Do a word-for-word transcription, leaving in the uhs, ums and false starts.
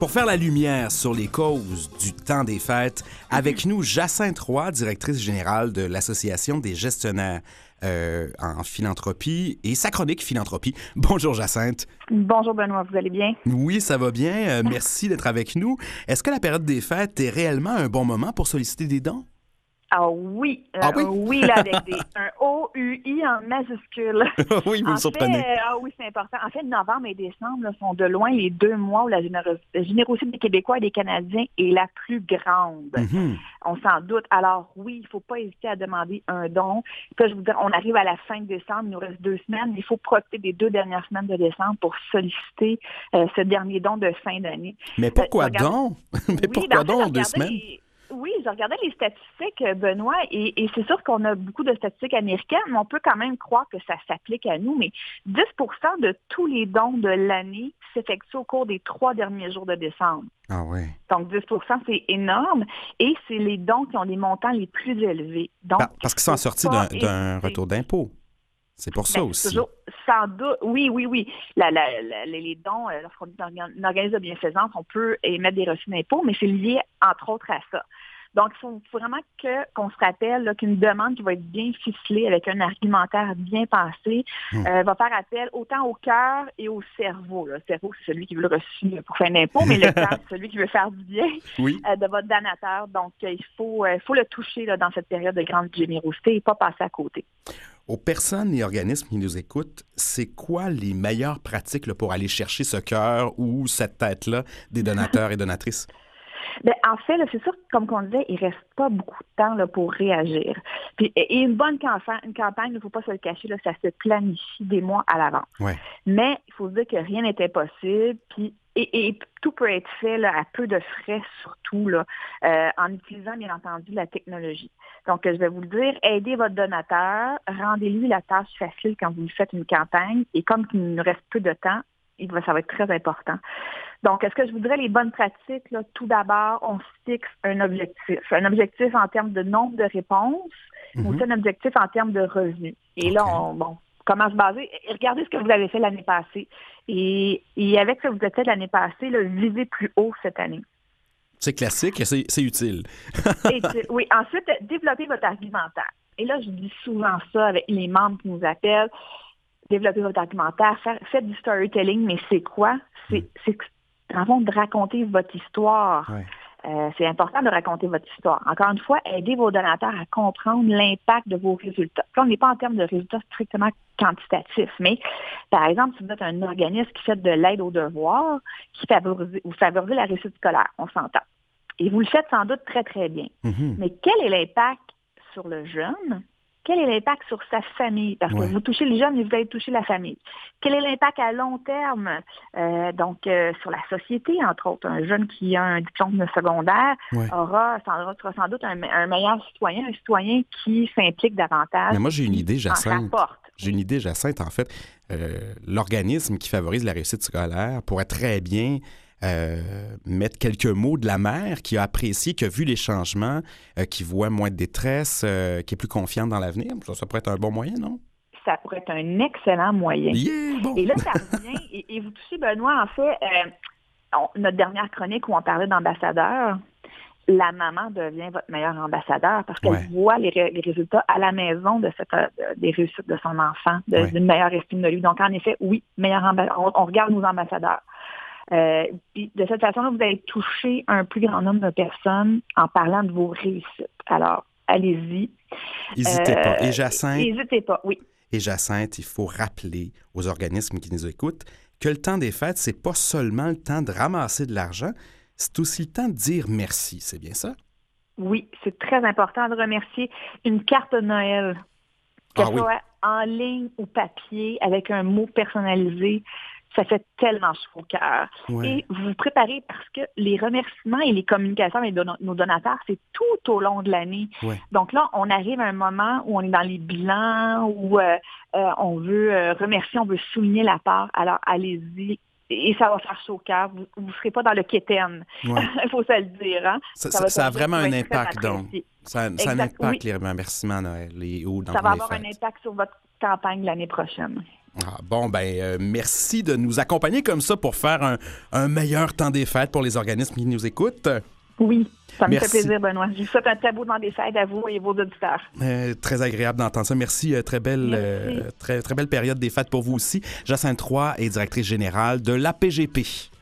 Pour faire la lumière sur les causes du temps des fêtes, avec nous, Jacinthe Roy, directrice générale de l'Association des gestionnaires euh, en philanthropie et sa chronique philanthropie. Bonjour Jacinthe. Bonjour Benoît, vous allez bien? Oui, ça va bien. Euh, merci d'être avec nous. Est-ce que la période des fêtes est réellement un bon moment pour solliciter des dons? Ah oui, euh, ah oui, un oui là, avec des, un O U I en majuscule. oui, vous en me surprenez. Fait, euh, ah oui, c'est important. En fait, novembre et décembre là, sont de loin les deux mois où la, généros- la générosité des Québécois et des Canadiens est la plus grande. Mm-hmm. On s'en doute. Alors oui, il ne faut pas hésiter à demander un don. Puis, je vous dire, on arrive à la fin de décembre, il nous reste deux semaines. Il faut profiter des deux dernières semaines de décembre pour solliciter euh, ce dernier don de fin d'année. Mais pourquoi Euh, regarde... donc? Mais oui, pourquoi ben, en fait, donc deux regardez, semaines? Oui, je regardais les statistiques, Benoît, et, et c'est sûr qu'on a beaucoup de statistiques américaines, mais on peut quand même croire que ça s'applique à nous. Mais dix pour cent de tous les dons de l'année s'effectuent au cours des trois derniers jours de décembre. Ah oui. Donc, dix pour cent, c'est énorme. Et c'est les dons qui ont des montants les plus élevés. Donc, Par- parce qu'ils sont sortis d'un, d'un retour d'impôt. C'est pour ça ben, aussi. Toujours, sans doute, oui, oui, oui. La, la, la, les dons, lorsqu'on est un organisme de bienfaisance, on peut émettre des reçus d'impôt, mais c'est lié, entre autres, à ça. Donc, il faut vraiment que, qu'on se rappelle là, qu'une demande qui va être bien ficelée avec un argumentaire bien pensé mmh. euh, va faire appel autant au cœur et au cerveau. Là. Le cerveau, c'est celui qui veut le reçu pour faire un impôt, mais le cœur, c'est celui qui veut faire du bien oui. euh, de votre donateur. Donc, euh, il faut, euh, faut le toucher là, dans cette période de grande générosité et pas passer à côté. Aux personnes et organismes qui nous écoutent, c'est quoi les meilleures pratiques là, pour aller chercher ce cœur ou cette tête-là des donateurs et donatrices? Bien, en fait, là, c'est sûr que, comme on disait, il ne reste pas beaucoup de temps là, pour réagir. Puis, et une bonne campagne, une campagne, il ne faut pas se le cacher, là, ça se planifie des mois à l'avance. Ouais. Mais il faut se dire que rien n'est impossible. Puis, et, et tout peut être fait là, à peu de frais, surtout là, euh, en utilisant, bien entendu, la technologie. Donc, je vais vous le dire, aidez votre donateur, rendez-lui la tâche facile quand vous lui faites une campagne. Et comme il nous reste peu de temps, il va, ça va être très important. Donc, est-ce que je voudrais les bonnes pratiques? Là, tout d'abord, on se fixe un objectif. Un objectif en termes de nombre de réponses, mais mm-hmm. aussi un objectif en termes de revenus. Et okay. là, on, bon, comment se baser? Regardez ce que vous avez fait l'année passée. Et, et avec ce que vous avez fait l'année passée, là, visez plus haut cette année. C'est classique et c'est, c'est utile. et, oui. Ensuite, développez votre argumentaire. Et là, je dis souvent ça avec les membres qui nous appellent. Développez votre argumentaire, faire, faites du storytelling, mais c'est quoi? C'est, mm. c'est en fond de raconter votre histoire. Ouais. Euh, c'est important de raconter votre histoire. Encore une fois, aidez vos donateurs à comprendre l'impact de vos résultats. Là, on n'est pas en termes de résultats strictement quantitatifs, mais par exemple, si vous êtes un organisme qui fait de l'aide aux devoirs, qui favorise, vous favorisez la réussite scolaire, on s'entend. Et vous le faites sans doute très, très bien. Mm-hmm. Mais quel est l'impact sur le jeune? Quel est l'impact sur sa famille? Parce ouais. que vous touchez les jeunes et vous allez toucher la famille. Quel est l'impact à long terme? Euh, donc, euh, sur la société, entre autres. Un jeune qui a un diplôme secondaire ouais. aura, sera sans doute un, un meilleur citoyen, un citoyen qui s'implique davantage. Mais moi, j'ai une idée, Jacinthe. J'ai une idée, Jacinthe, en fait. Euh, l'organisme qui favorise la réussite scolaire pourrait très bien Euh, mettre quelques mots de la mère qui a apprécié, qui a vu les changements, euh, qui voit moins de détresse, euh, qui est plus confiante dans l'avenir. Ça, ça pourrait être un bon moyen, non? Ça pourrait être un excellent moyen. Yeah, bon. Et là, ça revient. et, et vous touchez, Benoît, en fait, euh, on, notre dernière chronique où on parlait d'ambassadeur, la maman devient votre meilleure ambassadeur parce qu'elle ouais. voit les, ré, les résultats à la maison de cette, de, des réussites de son enfant, de, ouais. d'une meilleure estime de lui. Donc, en effet, oui, meilleur amba- on, on regarde nos ambassadeurs. Euh, de cette façon-là, vous allez toucher un plus grand nombre de personnes en parlant de vos réussites. Alors, allez-y. N'hésitez euh, pas. Et Jacinthe? N'hésitez pas, oui. Et Jacinthe, il faut rappeler aux organismes qui nous écoutent que le temps des fêtes, c'est pas seulement le temps de ramasser de l'argent, c'est aussi le temps de dire merci. C'est bien ça? Oui, c'est très important de remercier. Une carte de Noël, que ce ah, soit oui. en ligne ou papier, avec un mot personnalisé, ça fait tellement chaud au cœur. Ouais. Et vous vous préparez parce que les remerciements et les communications avec don- nos donateurs, c'est tout au long de l'année. Ouais. Donc là, on arrive à un moment où on est dans les bilans, où euh, euh, on veut euh, remercier, on veut souligner la part. Alors, allez-y. Et ça va faire chaud au cœur. Vous ne serez pas dans le quétaine. Il ouais. faut se le dire. Hein? Ça, ça, ça a vraiment un impact, donc. Ça, ça a un impact, oui. les remerciements à Noël et ou dans Ça va les avoir fêtes. un impact sur votre campagne l'année prochaine. Ah, bon, ben euh, merci de nous accompagner comme ça pour faire un, un meilleur temps des fêtes pour les organismes qui nous écoutent. Oui, ça me Merci. fait plaisir, Benoît. Je vous souhaite un très beau temps des fêtes à vous et vos auditeurs. Euh, très agréable d'entendre ça. Merci. Euh, très, belle, Merci. euh, très, très belle période des fêtes pour vous aussi. Jacinthe Roy est directrice générale de l'A P G P.